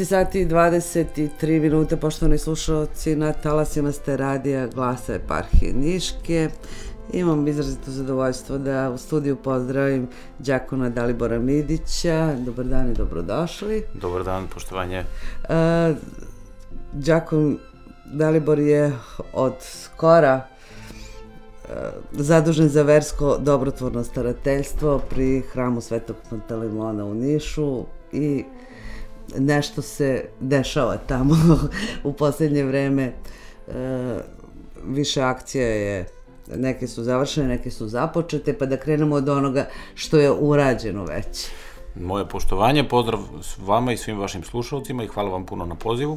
sati i 23 minute, poštovani slušalci, na talasima ste radija Glasa eparhije Niške. Imam izrazito zadovoljstvo da u studiju pozdravim đakona Dalibora Midića. Dobar dan i dobrodošli. Dobar dan, poštovanje. Đakon Dalibor je od skora zadužen za versko dobrotvorno starateljstvo pri hramu Svetog Pantelimona u Nišu i nešto se dešava tamo u posljednje vreme. Više akcija je, neke su završene, neke su započete, pa da krenemo od onoga što je urađeno već. Moje poštovanje, pozdrav vama i svim vašim slušalcima i hvala vam puno na pozivu.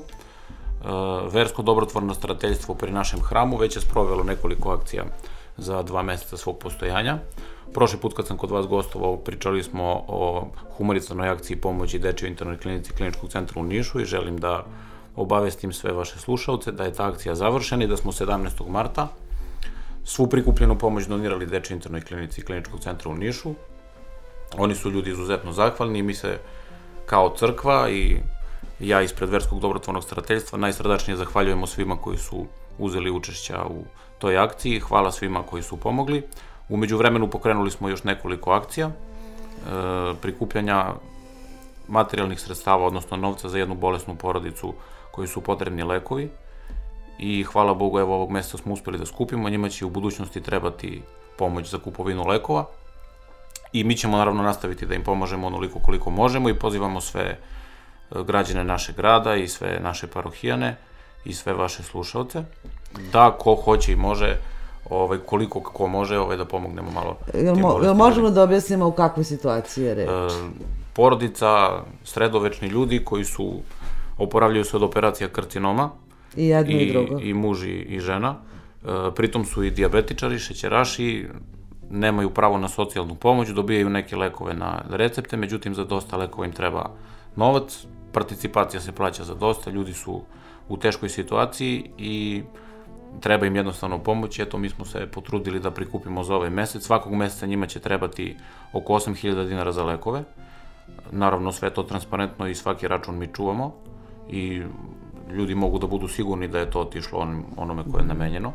Versko dobrotvorno starateljstvo pri našem hramu već je sprovelo nekoliko akcija za 2 meseca svog postojanja. Prošli put kad sam kod vas gostovao, pričali smo o humanitarnoj akciji pomoći dečijoj internoj klinici Kliničkog centra u Nišu i želim da obavestim sve vaše slušalce da je ta akcija završena i da smo 17. marta svu prikupljenu pomoć donirali dečijoj internoj klinici Kliničkog centra u Nišu. Oni su ljudi izuzetno zahvalni i mi se kao crkva i ja ispred Verskog dobrotvornog starateljstva najsrdačnije zahvaljujemo svima koji su uzeli učešća u toj akciji. Hvala svima koji su pomogli. U međuvremenu pokrenuli smo još nekoliko akcija prikupljanja materijalnih sredstava, odnosno novca za jednu bolesnu porodicu koji su potrebni lekovi. I hvala Bogu, evo ovog meseca smo uspeli da skupimo, njima će u budućnosti trebati pomoć za kupovinu lekova. I mi ćemo naravno nastaviti da im pomažemo onoliko koliko možemo i pozivamo sve građane našeg grada i sve naše parohijane i sve vaše slušalce da ko hoće i može, koliko ko može, da pomognemo malo. Jel možemo da objasnimo u kakvoj situaciji je reč? Porodica, sredovečni ljudi koji su oporavljaju se od operacija karcinoma. I jedno i drugo. I muž i žena. Pritom su i dijabetičari, šećeraši, nemaju pravo na socijalnu pomoć, dobijaju neke lekove na recepte, međutim za dosta lekova im treba novac, participacija se plaća za dosta, ljudi su u teškoj situaciji i treba im jednostavno pomoć. Eto, mi smo se potrudili da prikupimo za ovaj mesec. Svakog meseca njima će trebati oko 8.000 dinara za lekove. Naravno, sve to transparentno i svaki račun mi čuvamo i ljudi mogu da budu sigurni da je to otišlo onome koje je namenjeno.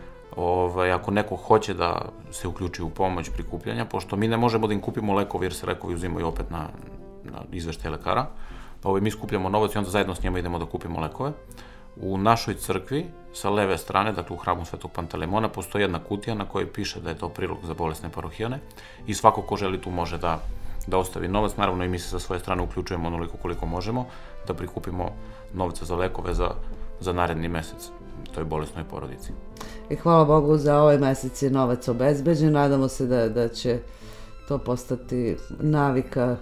Ako neko hoće da se uključi u pomoć prikupljanja, pošto mi ne možemo da im kupimo lekove jer se lekovi uzimaju opet na izveštaj lekara, pa mi skupljamo novac i onda zajedno s njima idemo da kupimo lekove. U našoj crkvi, sa leve strane, dakle u hramu Svetog Pantelimona, postoji jedna kutija na kojoj piše da je to prilog za bolesne parohijane i svako ko želi tu može da ostavi novac. Naravno i mi se sa svoje strane uključujemo onoliko koliko možemo da prikupimo novca za lekove za naredni mesec toj bolesnoj porodici. I hvala Bogu, za ovaj mesec je novac obezbeđen. Nadamo se da će to postati navika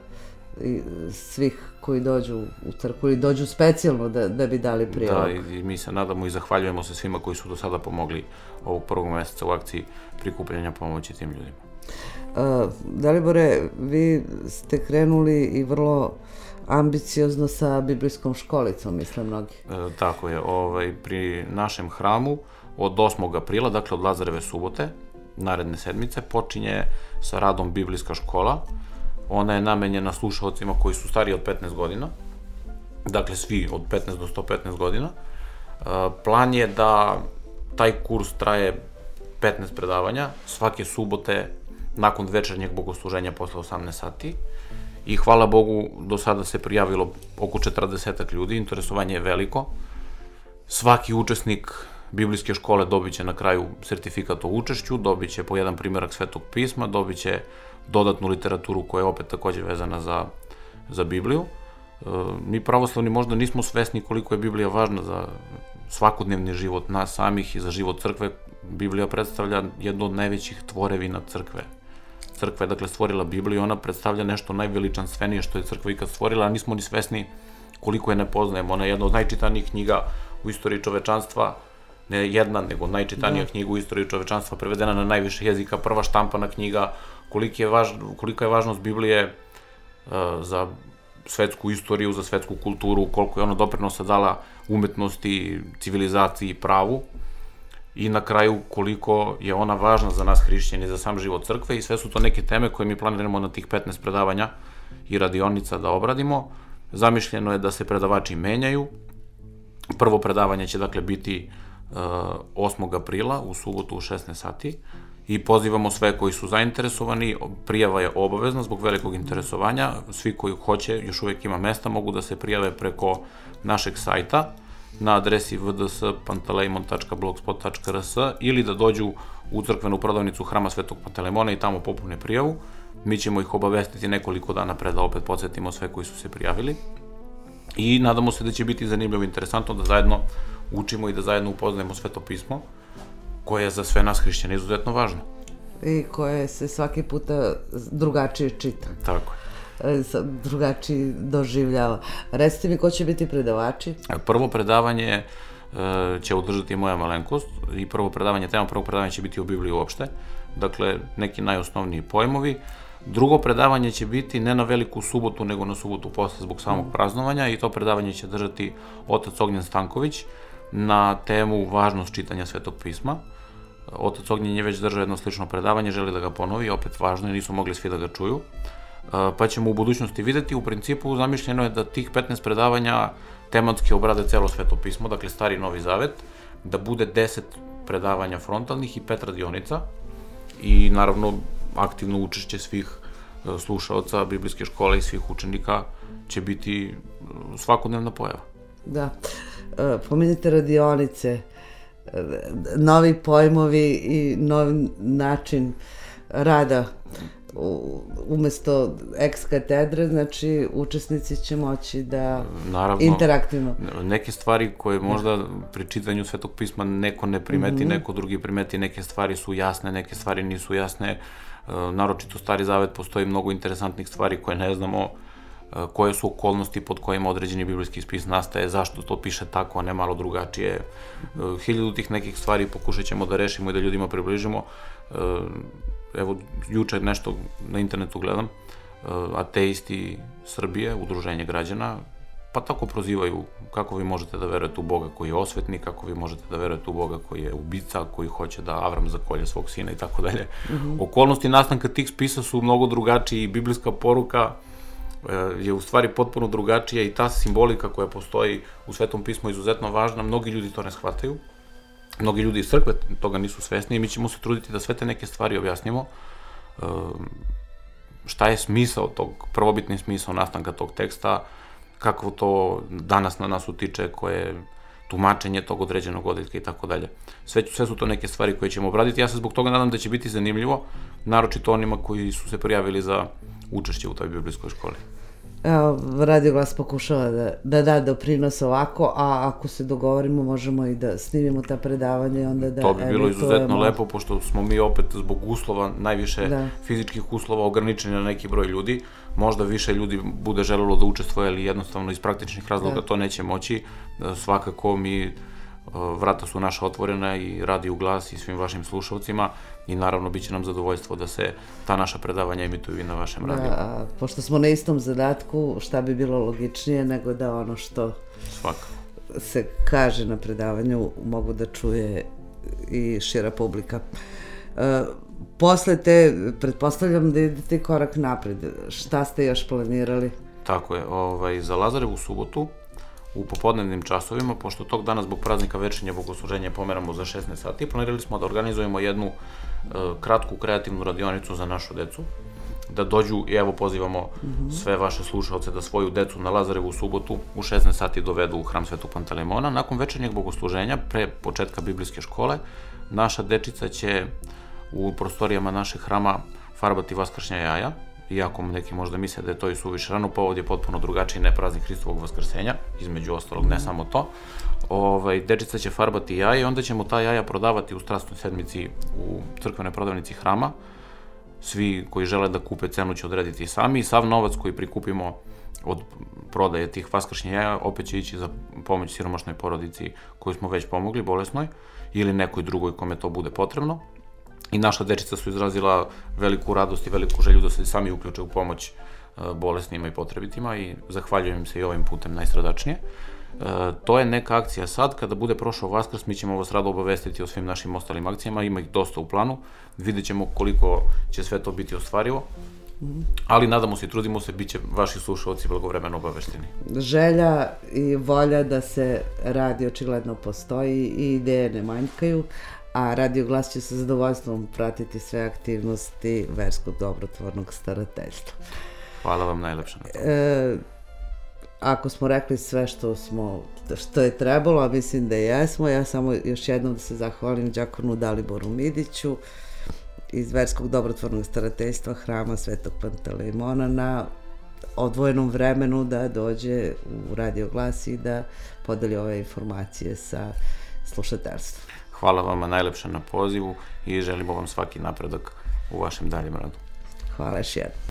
svih koji dođu u crkvu ili dođu specijalno da bi dali prilog. Da, i mi se nadamo i zahvaljujemo se svima koji su do sada pomogli ovog prvog meseca u akciji prikupljanja pomoći tim ljudima. Dalibore, vi ste krenuli i vrlo ambiciozno sa biblijskom školicom, misle mnogi. Tako je, pri našem hramu od 8. aprila, dakle od Lazareve subote, naredne sedmice, počinje sa radom biblijska škola. Ona je namenjena slušalcima koji su stariji od 15 godina, dakle svi od 15 do 115 godina. Plan je da taj kurs traje 15 predavanja, svake subote nakon večernjeg bogosluženja posle 18 sati. I hvala Bogu, do sada se prijavilo oko 40 ljudi, interesovanje je veliko. Svaki učesnik biblijske škole dobit će na kraju sertifikat o učešću, dobit će po jedan primjerak Svetog pisma, dobit će dodatnu literaturu koja je opet takođe vezana za Bibliju. Mi pravoslavni možda nismo svesni koliko je Biblija važna za svakodnevni život nas samih i za život crkve. Biblija predstavlja jednu od najvećih tvorevina crkve. Crkva je dakle stvorila Bibliju i ona predstavlja nešto najveličanstvenije što je crkva ikad stvorila, a nismo ni svesni koliko je ne poznajemo. Ona je jedna od najčitanijih knjiga u istoriji čovečanstva, ne jedna, nego najčitanija knjiga u istoriji čovečanstva, prevedena na najviše jezika, prva štampana knjiga. Kolika je važnost Biblije za svetsku istoriju, za svetsku kulturu, koliko je ona doprinosa dala umetnosti, civilizaciji i pravu. I na kraju koliko je ona važna za nas hrišćane i za sam život crkve i sve su to neke teme koje mi planiramo na tih 15 predavanja i radionica da obradimo. Zamišljeno je da se predavači menjaju. Prvo predavanje će dakle biti 8. aprila u subotu u 16 sati i pozivamo sve koji su zainteresovani, prijava je obavezna zbog velikog interesovanja, svi koji hoće, još uvek ima mesta, mogu da se prijave preko našeg sajta na adresi vds.pantelejmon.blogspot.rs ili da dođu u crkvenu prodavnicu Hrama Svetog Pantelejmona i tamo popune prijavu. Mi ćemo ih obavestiti nekoliko dana pre da opet podsjetimo sve koji su se prijavili i nadamo se da će biti zanimljivo i interesantno da zajedno učimo i da zajedno upoznajemo Sveto pismo, koje je za sve nas hrišćane izuzetno važno. I koje se svaki puta drugačije čita. Tako je. Drugačije doživljava. Recite mi ko će biti predavači? Prvo predavanje će održati moja malenkost i prvo predavanje će biti o Bibliji uopšte, dakle neki najosnovniji pojmovi. Drugo predavanje će biti ne na Veliku subotu, nego na subotu posle zbog samog praznovanja i to predavanje će držati otac Ognjen Stanković na temu važnost čitanja Svetog pisma. Otac Ognjen je već držao jedno slično predavanje, želi da ga ponovi, opet važno i nisu mogli svi da ga čuju. Pa ćemo u budućnosti videti. U principu zamišljeno je da tih 15 predavanja tematski obrade celo Sveto pismo, dakle Stari i Novi Zavet, da bude 10 predavanja frontalnih i 5 radionica i naravno aktivno učešće svih slušaoca biblijske škole i svih učenika će biti svakodnevna pojava. Da, pomenite radionice, novi pojmovi i novi način rada. Umesto ex katedre, znači učesnici će moći da interaktivno. Neke stvari koje možda pri čitanju Svetog pisma neko ne primeti, neko drugi primeti, neke stvari su jasne, neke stvari nisu jasne, naročito Stari Zavet postoji mnogo interesantnih stvari koje ne znamo, koje su okolnosti pod kojima određeni biblijski spis nastaje, zašto to piše tako, a ne malo drugačije. 1000 tih nekih stvari pokušat ćemo da rešimo i da ljudima približimo. Evo, juče nešto na internetu gledam, ateisti Srbije, udruženje građana, pa tako prozivaju kako vi možete da verujete u Boga koji je osvetnik, kako vi možete da verujete u Boga koji je ubica, koji hoće da Avram zakolje svog sina i tako dalje. Okolnosti nastanka tih spisa su mnogo drugačiji i biblijska poruka je u stvari potpuno drugačija i ta simbolika koja postoji u Svetom pismu je izuzetno važna, mnogi ljudi to ne shvataju. Mnogi ljudi iz crkve toga nisu svesni i mi ćemo se truditi da sve te neke stvari objasnimo. Šta je smisao tog, prvobitni smisao nastanka tog teksta, kako to danas na nas utiče, koje je tumačenje tog određenog odjeljka i tako dalje. Sve su to neke stvari koje ćemo obraditi. Ja se zbog toga nadam da će biti zanimljivo, naročito onima koji su se prijavili za učešće u toj biblijskoj školi. Radio Glas pokušava da doprinos ovako, a ako se dogovorimo možemo i da snimimo ta predavanja i onda da... To bi bilo izuzetno lepo, pošto smo mi opet zbog uslova, najviše fizičkih uslova ograničeni na neki broj ljudi. Možda više ljudi bude želelo da učestvuje, ali jednostavno iz praktičnih razloga to neće moći. Svakako vrata su naša otvorena i Radio Glas i svim vašim slušalcima i naravno bit će nam zadovoljstvo da se ta naša predavanja emituju i na vašem radiju. Pošto smo na istom zadatku, šta bi bilo logičnije nego da ono što se kaže na predavanju mogu da čuje i šira publika. Posle te, pretpostavljam da idete korak napred. Šta ste još planirali? Tako je, za Lazarevu subotu u popodnevnim časovima, pošto tog dana zbog praznika Večernje bogosluženje pomeramo za 16 sati, planirali smo da organizujemo jednu kratku kreativnu radionicu za našu decu, da dođu i evo pozivamo sve vaše slušaoce da svoju decu na Lazarevu subotu u 16 sati dovedu u Hram Svetog Pantelejmona. Nakon večernjeg bogosluženja, pre početka biblijske škole, naša dečica će u prostorijama našeg hrama farbati vaskršnja jaja, iako neki možda misle da je to i suviše rano, povod je potpuno drugačiji, ne praznik Hristovog vaskrsenja, između ostalog, ne samo to. Dečica će farbati jaja i onda ćemo ta jaja prodavati u Strasnoj sedmici u crkvenoj prodavnici hrama. Svi koji žele da kupe cenu će odrediti sami i sav novac koji prikupimo od prodaje tih vaskršnjih jaja opet će ići za pomoć siromašnoj porodici koju smo već pomogli, bolesnoj, ili nekoj drugoj kome to bude potrebno. I naša dečica su izrazila veliku radost i veliku želju da se sami uključe u pomoć bolesnima i potrebitima i zahvaljujem im se i ovim putem najsrdačnije. To je neka akcija sad, kada bude prošao Vaskrs, mi ćemo vas rado obavestiti o svim našim ostalim akcijama, ima ih dosta u planu, vidjet ćemo koliko će sve to biti ostvarivo. ali nadamo se i trudimo se, bit će vaši slušalci blagovremeno obavešteni. Želja i volja da se radi očigledno postoji i ideje ne manjkaju, a Radio Glas će sa zadovoljstvom pratiti sve aktivnosti verskog dobrotvornog starateljstva. Hvala vam najlepše na to. Ako smo rekli sve što je trebalo, a mislim da jesmo, ja samo još jednom da se zahvalim đakonu Daliboru Midiću iz verskog dobrotvornog starateljstva Hrama Svetog Pantelejmona na odvojenom vremenu da dođe u Radio Glas i da podeli ove informacije sa slušateljstvom. Hvala vama najlepše na pozivu i želimo vam svaki napredak u vašem daljem radu. Hvala još jednom.